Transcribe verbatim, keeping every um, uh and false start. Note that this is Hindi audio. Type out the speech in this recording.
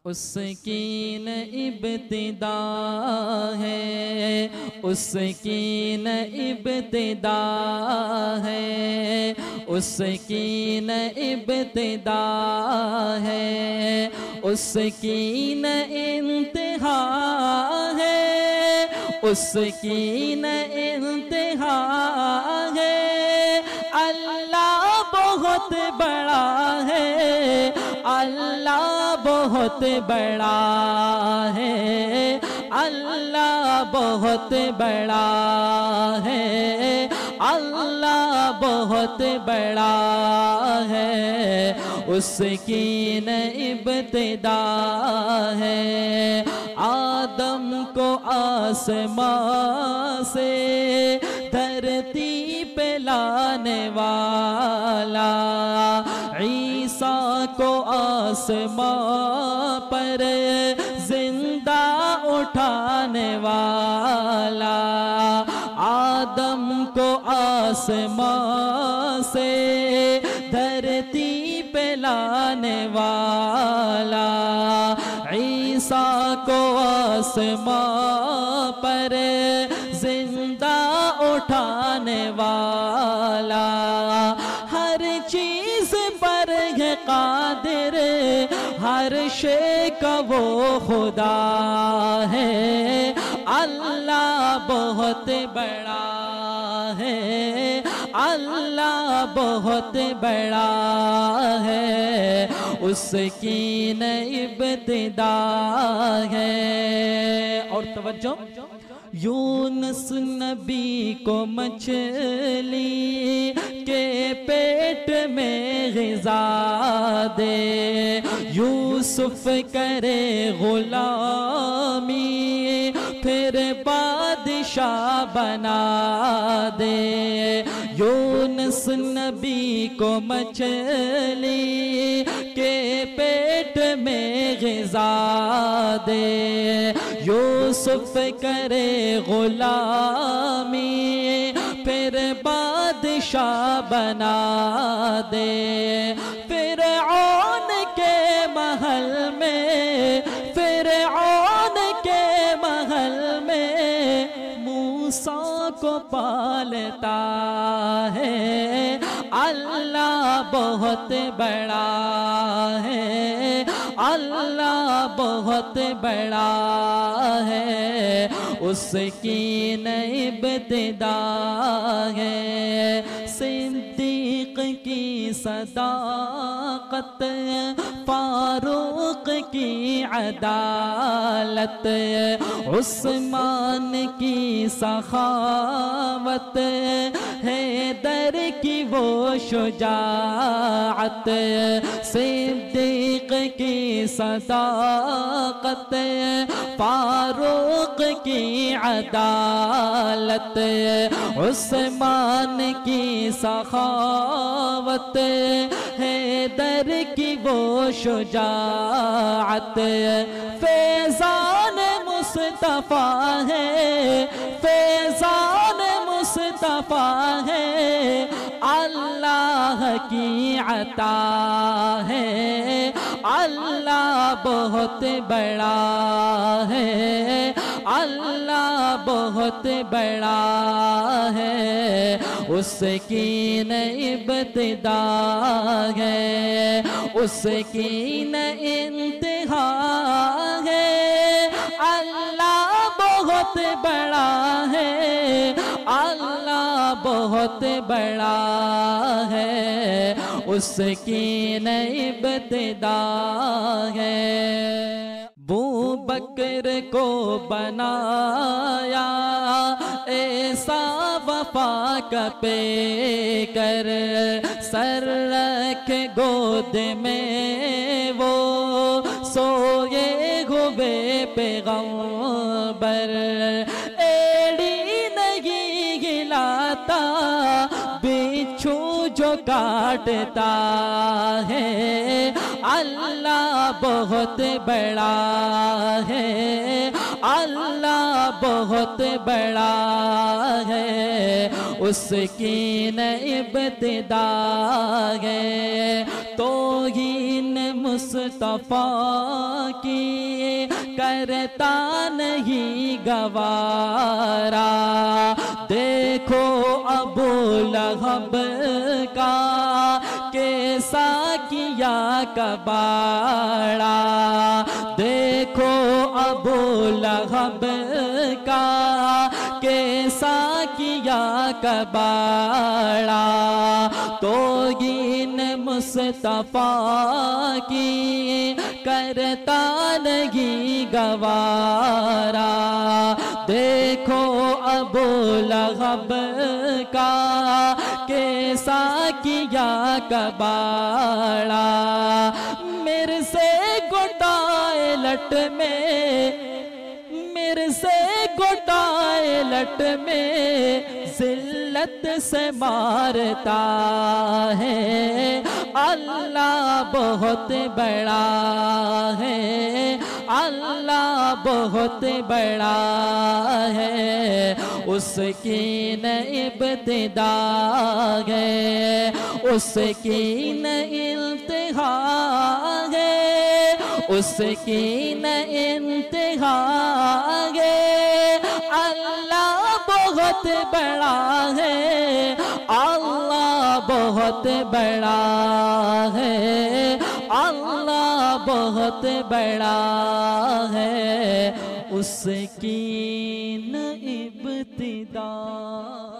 उसकी न इब्तिदा है, उसकी न इब्तिदा है, उसकी न इब्तिदा है, उसकी न इंतहा है, उसकी न इंतहा है। अल्लाह बहुत बड़ा है, अल्लाह बहुत बड़ा है, अल्लाह बहुत बड़ा है, अल्लाह बहुत बड़ा है। उसकी न इब्तिदा है, आदम को आसमां से धरती पे लाने वाला, ईसा को आसमां पर जिंदा उठाने वाला, आदम को आसमां से धरती पे लाने वाला, ईसा को आसमां पर जिंदा उठाने वाला, हर चीज पर है कादिर, हर शे का वो खुदा है। अल्लाह बहुत बड़ा है, अल्लाह बहुत बड़ा है, उसकी न इब्तिदा है। और तवज्जो, यूनुस नबी को मछली के पेट में ग़िज़ा दे, यूसुफ करे गुलामी फिर बादशाह बना दे। यूनुस नबी को मछली के पेट में ग़िज़ा दे, यूसुफ करे गुलामी फिर बादशाह बना दे। फ़िरऔन के महल में, फ़िरऔन के महल में मूसा को पालता है। अल्लाह बहुत बड़ा है, अल्लाह बहुत बड़ा है, उसकी न इब्तिदा है। सिद्दीक़ की सदाक़त, फारूक की अदालत, उस्मान की सखावत, हैदर की वो शुजाअत, सिद्दीक़ की सदाक़त, फारूक की अदालत, उस्मान की सखावत, हैदर की वो शुजाअत। फैज़ान मुस्तफ़ा है, फैज़ान मुस्तफ़ा है, अल्लाह की अता है। अल्लाह बहुत बड़ा है, अल्लाह बहुत बड़ा है, उसकी न इब्तिदा है, उसकी न इंतहा है। अल्लाह बहुत बड़ा है, अल्लाह बहुत बड़ा है, उसकी न इब्तिदा है। बू बकर को बनाया ऐसा वफा का पेकर, सर रख गोद में वो सोए हुए पैगंबर, एड़ी नहीं हिलाता बिच्छू जो काटता है। अल्लाह बहुत बड़ा है, अल्लाह बहुत बड़ा है, उसकी न इब्तिदा है। तौहीन मुस्तफ़ा की करता नहीं गवारा। देखो अबू लहब का कैसा किया कबाड़ा। देखो अबू लहब का कैसा किया कबाड़ा। तो इन मुस्तफा की करता नहीं गवारा। देखो अबू लहब का कैसा किया कबाड़ा। मेरे से गोटाए लट में, मेरे से गोटाए लट में जिल्लत से मारता है। अल्लाह बहुत बड़ा है, अल्लाह बहुत बड़ा है। उसकी न इब्तिदा है, उसकी न इंतहा है, उसकी न इंतहा है। अल्लाह बहुत बड़ा है, अल्लाह बहुत बड़ा है, अल्लाह बहुत बड़ा है। उसकी न इब्तिदा